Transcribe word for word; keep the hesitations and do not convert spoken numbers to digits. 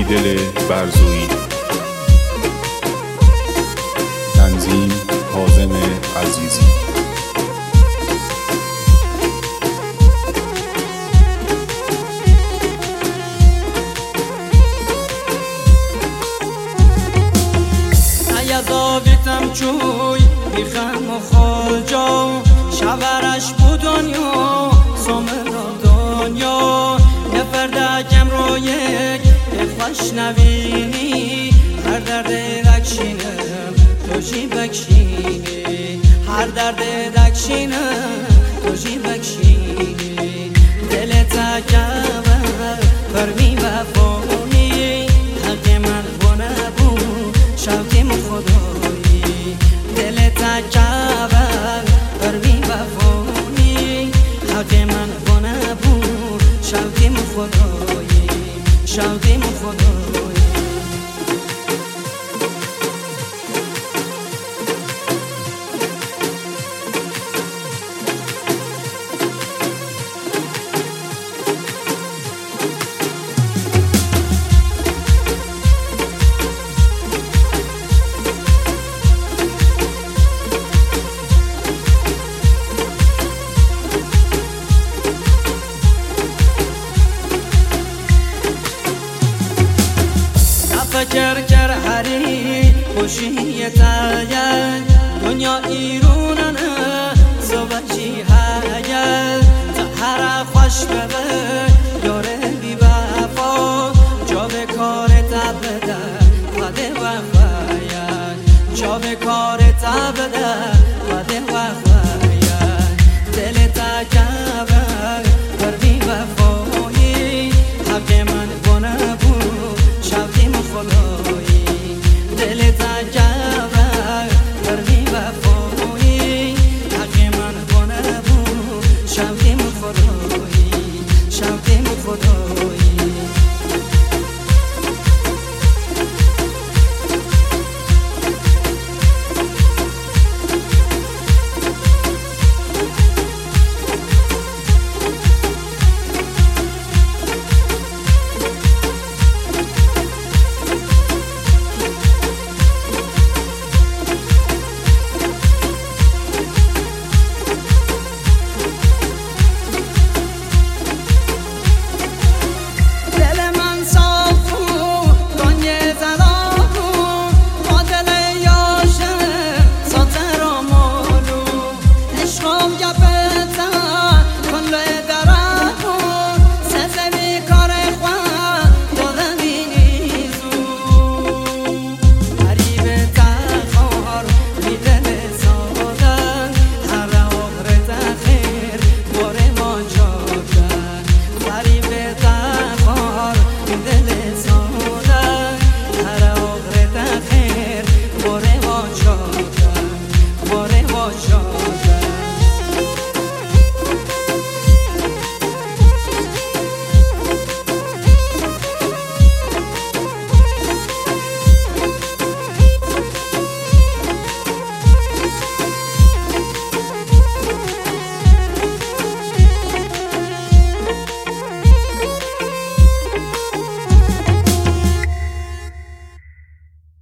دل برزویی. تنظیم کاظم عزیزی. زاویتم چوی بیخم و خالجا شورش بود دنیا سومرا دنیا نفردکم رو یک خوش نوینی هر درد دکشینم تو جی بکشینی هر درد دکشینم تو جی بکشینی دل تکبر فرمی وفایی حق من بونه بود شوقی خدایی دل تکبر فرمی وفایی حق من بونه بود شوقی خدایی شوقی خدایی. فکر کر هری خوشی تاید دنیا ایروننه زوجی هاید هر خوش بده یاره بی وفا جا به کار تبده وده وفاید جا به کار تبده وده وفاید دل تکبر بردی وفایی حق من بونه بود شوقی خدایی دل تکبر بردی وفایی حق من بونه بود شوقی خدایی شوقی خدایی. Gap